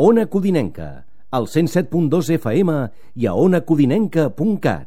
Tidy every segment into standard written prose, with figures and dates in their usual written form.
Ona Codinenca, al 107.2 FM i a onacodinenca.cat.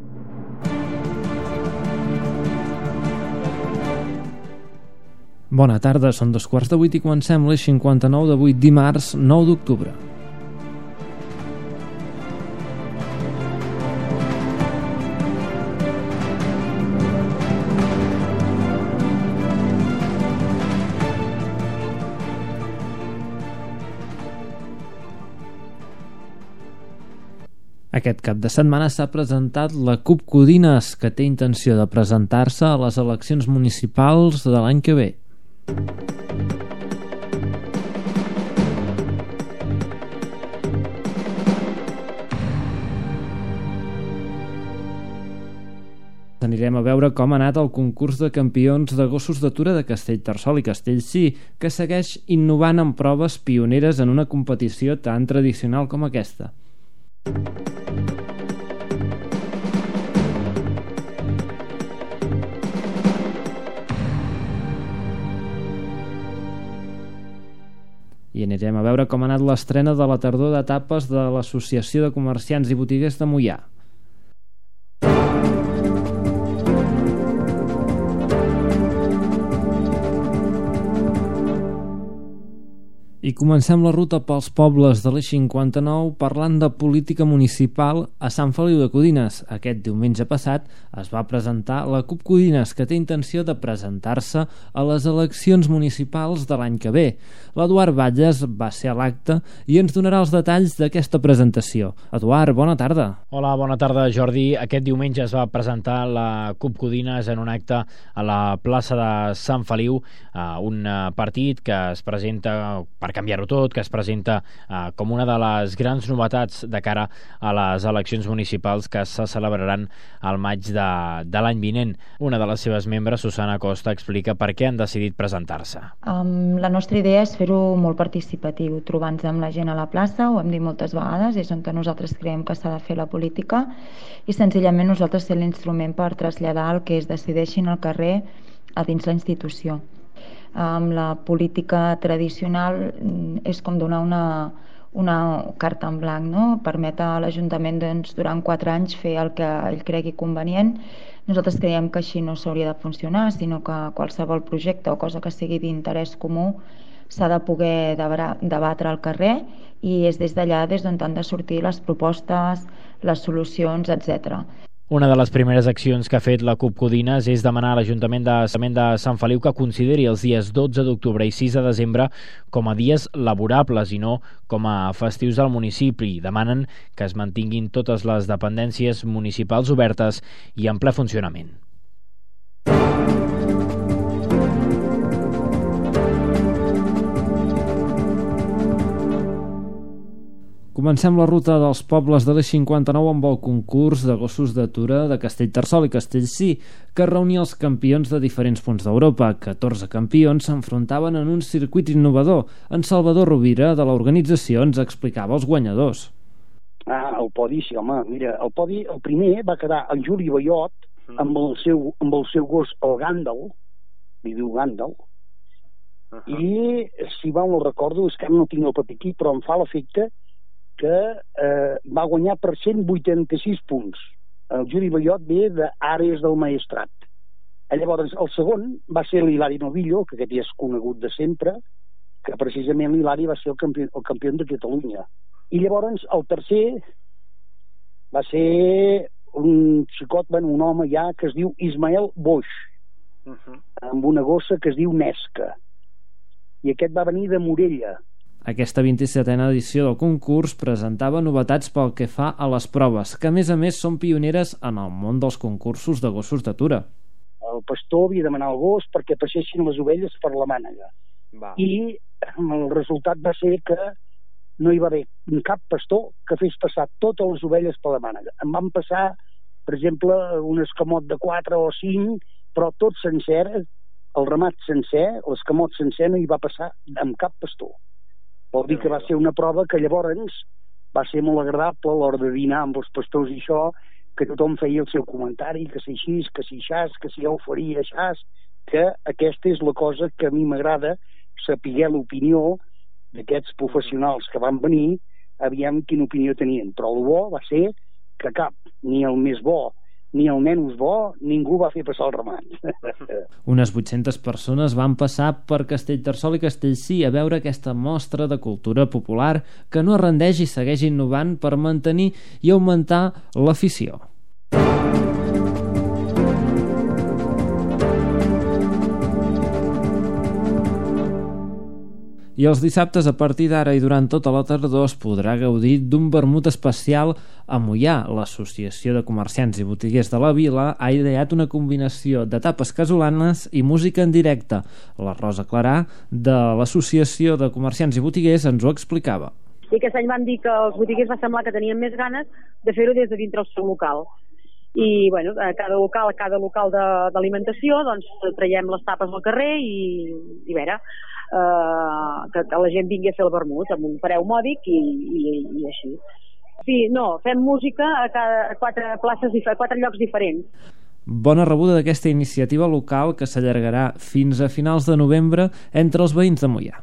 Bona tarda, són 7:15 i comencem les 59 d'avui, dimarts 9 d'octubre. Aquest cap de setmana s'ha presentat la CUP Codines, que té intenció de presentar-se a les eleccions municipals de l'any que ve. Anirem a veure com ha anat el concurs de campions de gossos d'atura de Castellterçol i Castellcí, que segueix innovant en proves pioneres en una competició tan tradicional com aquesta. I anirem a veure com ha anat l'estrena de la tardor d'etapes de l'Associació de Comerciants i Botiguers de Moià. I comencem la ruta pels pobles de l'Eix59 parlant de política municipal a Sant Feliu de Codines. Aquest diumenge passat es va presentar la CUP Codines, que té intenció de presentar-se a les eleccions municipals de l'any que ve. L'Eduard Batlles va ser a l'acte i ens donarà els detalls d'aquesta presentació. Eduard, bona tarda. Hola, bona tarda, Jordi. Aquest diumenge es va presentar la CUP Codines en un acte a la plaça de Sant Feliu, un partit que es presenta per canviar-ho tot, que es presenta com una de les grans novetats de cara a les eleccions municipals que se celebraran al maig de l'any vinent. Una de les seves membres, Susana Costa, explica per què han decidit presentar-se. La nostra idea és fer-ho molt participatiu, trobant-nos amb la gent a la plaça, ho hem dit moltes vegades, és on nosaltres creiem que s'ha de fer la política i senzillament nosaltres ser l'instrument per traslladar el que es decideixin al carrer a dins la institució. Amb la política tradicional és com donar una carta en blanc, no? Permet a l'Ajuntament durant 4 anys fer el que ell cregui convenient. Nosaltres creiem que així no s'hauria de funcionar, sinó que qualsevol projecte o cosa que sigui d'interès comú s'ha de poder debatre al carrer i és des d'allà des d'on han de sortir les propostes, les solucions, etc. Una de les primeres accions que ha fet la CUP Codines és demanar a l'Ajuntament de Sant Feliu que consideri els dies 12 d'octubre i 6 de desembre com a dies laborables i no com a festius del municipi. Demanen que es mantinguin totes les dependències municipals obertes i en ple funcionament. Comencem la ruta dels pobles de l'Eix59 amb el concurs de gossos d'atura de Castellterçol i Castellcí, que reunia els campions de diferents punts d'Europa. 14 campions s'enfrontaven en un circuit innovador. En Salvador Rovira, de l'organització, ens explicava els guanyadors. El podi, sí, home, mira, el podi, el primer va quedar el Juli Ballot amb el seu gos, el Gandalf, li diu Gandalf, i si mal no recordo, és que no tinc el paper aquí, però em fa l'efecte que va guanyar per 186 punts. El Juli Ballot ve d'Àrees del Maestrat. Llavors, el segon va ser l'Hilari Novillo, que aquest ja és conegut de sempre, que precisament l'Hilari va ser el campió de Catalunya. I llavors, el tercer va ser un xicot, un home ja, que es diu Ismael Boix, amb una gossa que es diu Nesca. I aquest va venir de Morella. Aquesta 27a edició del concurs presentava novetats pel que fa a les proves, que a més són pioneres en el món dels concursos de gossos d'atura. El pastor havia de demanar el gos perquè passessin les ovelles per la mànega. I el resultat va ser que no hi va haver cap pastor que fes passar totes les ovelles per la mànega. En van passar, per exemple, un escamot de 4 o 5, però tot sencer, el ramat sencer, l'escamot sencer no hi va passar amb cap pastor. Vol dir que va ser una prova que llavors va ser molt agradable a l'hora de dinar amb els pastors i això, que tothom feia el seu comentari, que si així, que si aixàs, que si ja ho faria aixàs, que aquesta és la cosa que a mi m'agrada, saber l'opinió d'aquests professionals que van venir, aviam quina opinió tenien. Però el bo va ser que cap, ni el més bo ni el menys bo, ningú va fer passar el ramat. Unes 800 persones van passar per Castellterçol i Castellcí a veure aquesta mostra de cultura popular que no es rendeix i segueix innovant per mantenir i augmentar l'afició. I els dissabtes, a partir d'ara i durant tota la tardor, es podrà gaudir d'un vermut especial a Moià. L'Associació de Comerciants i Botiguers de la Vila ha ideat una combinació de tapes casolanes i música en directe. La Rosa Clarà, de l'Associació de Comerciants i Botiguers, ens ho explicava. I aquest any van dir que els botiguers va semblar que tenien més ganes de fer-ho des de dintre el seu local. I bueno, a cada local d'alimentació doncs traiem les tapes al carrer i a veure, que la gent vingui a fer el vermut amb un preu mòdic i així. Sí, no, fem música a 4 llocs diferents. Bona rebuda d'aquesta iniciativa local que s'allargarà fins a finals de novembre entre els veïns de Moià.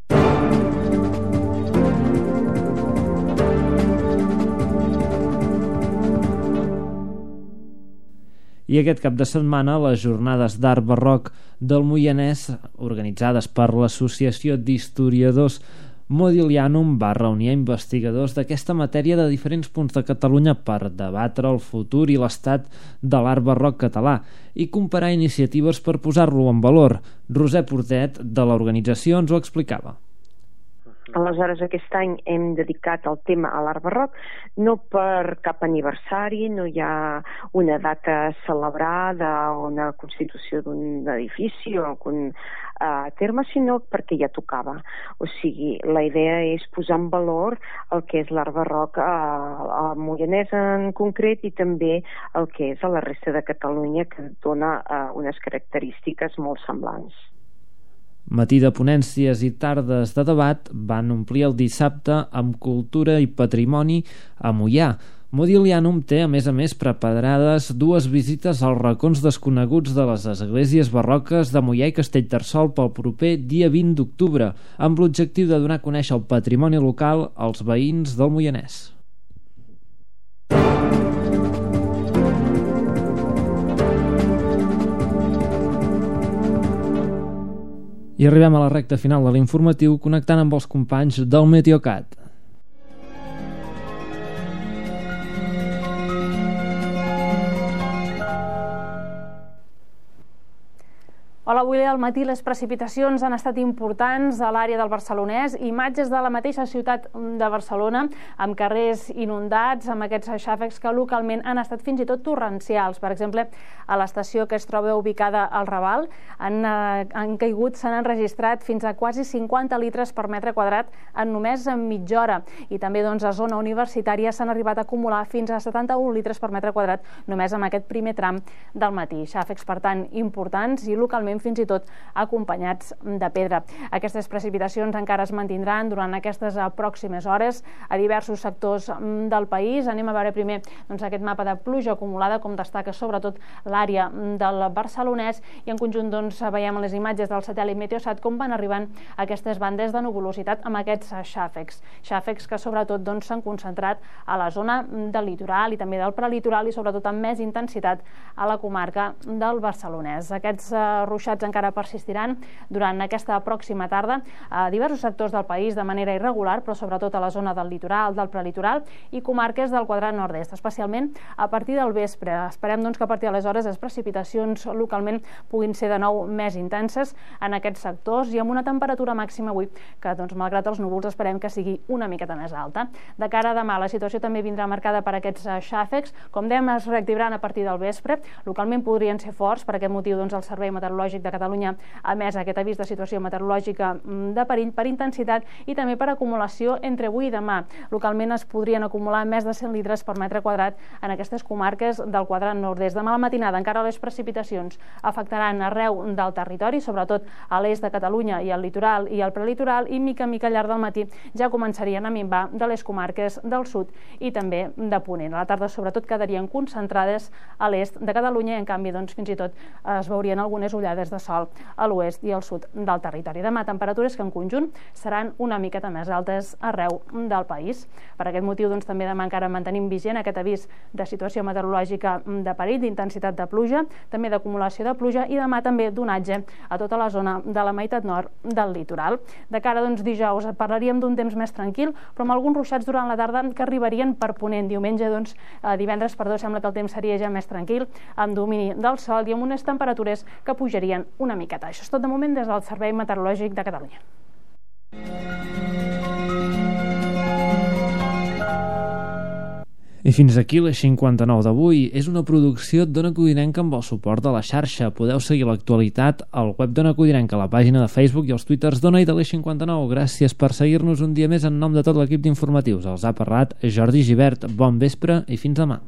I aquest cap de setmana les jornades d'art barroc del Moianès, organitzades per l'Associació d'Historiadors Modiglianum, va reunir investigadors d'aquesta matèria de diferents punts de Catalunya per debatre el futur i l'estat de l'art barroc català i comparar iniciatives per posar-lo en valor. Roser Portet, de l'organització, ens ho explicava. Aleshores, aquest any hem dedicat el tema a l'art barroc, no per cap aniversari, no hi ha una data celebrada o una constitució d'un edifici o algun terme, sinó perquè ja tocava. O sigui, la idea és posar en valor el que és l'art barroc al Moianès en concret i també el que és a la resta de Catalunya, que dona unes característiques molt semblants. Matí de ponències i tardes de debat van omplir el dissabte amb cultura i patrimoni a Moià. Modiglianum té, a més, preparades 2 visites als racons desconeguts de les esglésies barroques de Moià i Castellterçol pel proper dia 20 d'octubre, amb l'objectiu de donar a conèixer el patrimoni local als veïns del Moianès. I arribem a la recta final de l'informatiu connectant amb els companys del Meteocat. Hola, avui al matí les precipitacions han estat importants a l'àrea del Barcelonès. Imatges de la mateixa ciutat de Barcelona, amb carrers inundats, amb aquests xàfecs que localment han estat fins i tot torrencials. Per exemple, a l'estació que es troba ubicada al Raval, han caigut, s'han enregistrat fins a quasi 50 litres per metre quadrat en només mitja hora. I també a zona universitària s'han arribat a acumular fins a 71 litres per metre quadrat només amb aquest primer tram del matí. Xàfecs, per tant, importants i localment fins i tot acompanyats de pedra. Aquestes precipitacions encara es mantindran durant aquestes pròximes hores a diversos sectors del país. Anem a veure primer aquest mapa de pluja acumulada, com destaca sobretot l'àrea del Barcelonès, i en conjunt veiem les imatges del satèl·lit Meteosat com van arribant aquestes bandes de nuvolositat amb aquests xàfecs. Xàfecs que sobretot s'han concentrat a la zona del litoral i també del prelitoral i sobretot amb més intensitat a la comarca del Barcelonès. Aquests ruixats encara persistiran durant aquesta pròxima tarda a diversos sectors del país de manera irregular, però sobretot a la zona del litoral, del prelitoral i comarques del quadrat nord-est, especialment a partir del vespre. Esperem que a partir d'aleshores les precipitacions localment puguin ser de nou més intenses en aquests sectors i amb una temperatura màxima avui que, malgrat els núvols, esperem que sigui una miqueta més alta. De cara a demà, la situació també vindrà marcada per aquests xàfecs. Com dèiem, es reactivaran a partir del vespre. Localment podrien ser forts, per aquest motiu el Servei Meteorològic de Catalunya ha emès aquest avís de situació meteorològica de perill per intensitat i també per acumulació entre avui i demà. Localment es podrien acumular més de 100 litres per metre quadrat en aquestes comarques del quadrat nord-est. Demà a la matinada encara les precipitacions afectaran arreu del territori, sobretot a l'est de Catalunya i al litoral i al prelitoral, i mica en mica al llarg del matí ja començarien a minvar de les comarques del sud i també de Ponent. A la tarda sobretot quedarien concentrades a l'est de Catalunya i en canvi fins i tot es veurien algunes ullades rajades de sol a l'oest i al sud del territori. Demà, temperatures que en conjunt seran una miqueta més altes arreu del país. Per aquest motiu, doncs, també demà encara mantenim vigent aquest avís de situació meteorològica de perill, d'intensitat de pluja, també d'acumulació de pluja i demà també d'onatge a tota la zona de la meitat nord del litoral. De cara, doncs, dijous parlaríem d'un temps més tranquil, però amb alguns ruixats durant la tarda que arribarien per ponent. Diumenge, doncs, divendres, sembla que el temps seria ja més tranquil, amb domini del sol i amb unes temperatures que pujarien una miqueta. Això és tot de moment des del Servei Meteorològic de Catalunya. I fins aquí l'Eix 59 d'avui. És una producció d'Ona Codinenca amb el suport de la xarxa. Podeu seguir l'actualitat al web d'Ona Codinenca, a la pàgina de Facebook i als twitters d'Ona i de l'Eix 59. Gràcies per seguir-nos un dia més en nom de tot l'equip d'informatius. Els ha parlat Jordi Gibert. Bon vespre i fins demà.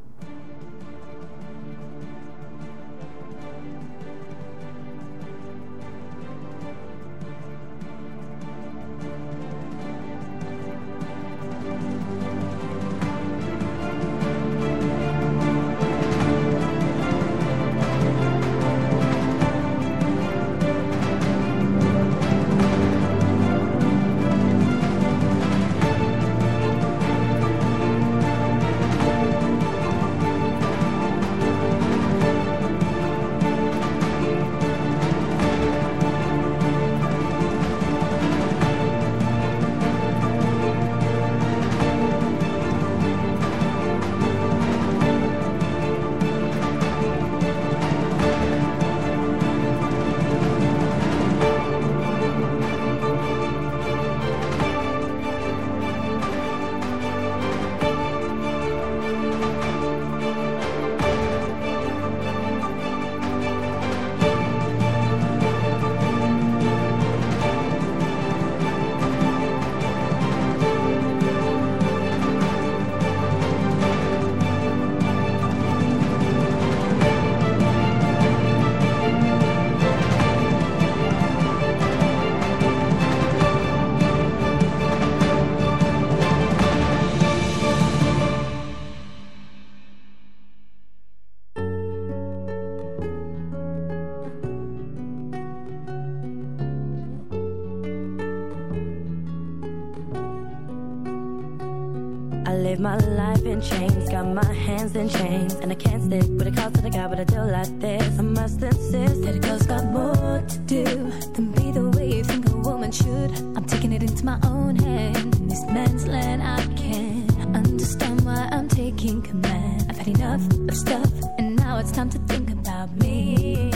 I live my life in chains, got my hands in chains, and I can't stick with a call to the guy, but I do like this. I must insist that a girl's got more to do than be the way you think a woman should. I'm taking it into my own hand. In this man's land, I can't understand why I'm taking command. I've had enough of stuff, and now it's time to think about me.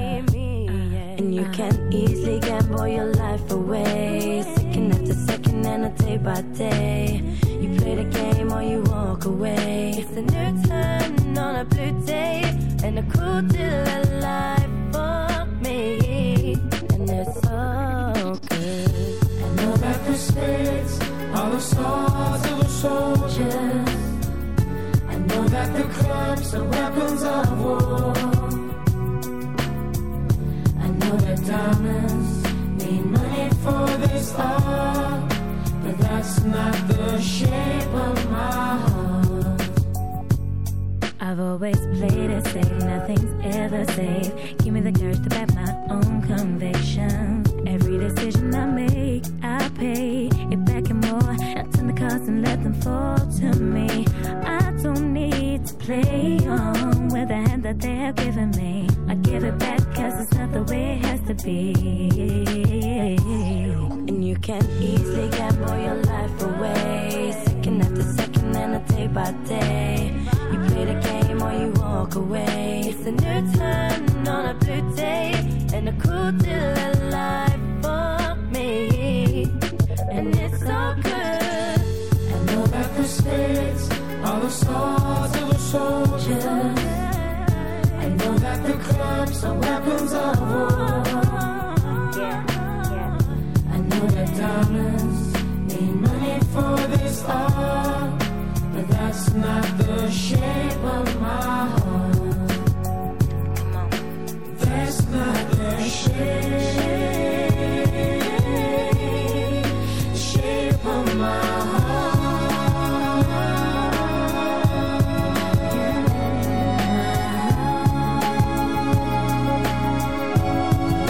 And you can easily gamble your life away, second after second and a day by day. You play the game or you walk away. It's a new turn on a blue day, and a cool deal of life for me. And it's so good. I know that the spirits are the swords of the soldiers. I know that the clubs are weapons of war. I know that diamonds need money for this art, but that's not the shape of my heart. I've always played it safe, nothing's ever safe. Give me the courage to back my own conviction. Every decision I make, I pay it back and more. I turn the cards and let them fall to me. I don't need to play on with the hand that they have given me. I give it back cause it's not the way it has to be. And you can easily gamble your life away, second after second and a day by day. You play the game or you walk away. It's a new turn on a blue day, and a cool deal of life for me. And it's so good. I know that the spirits are the swords of the soldiers. I know that the clubs are weapons of war. I know that diamonds need money for this art, but that's not the shape of my heart. That's not the shape of my heart.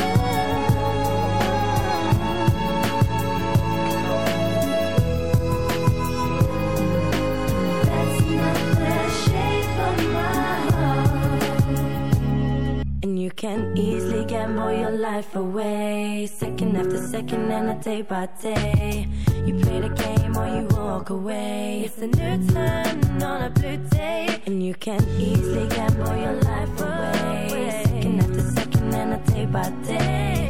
life away, second after second and a day by day. You play the game or you walk away. It's a new turn on a blue day, and you can easily gamble your life away, second after second and a day by day.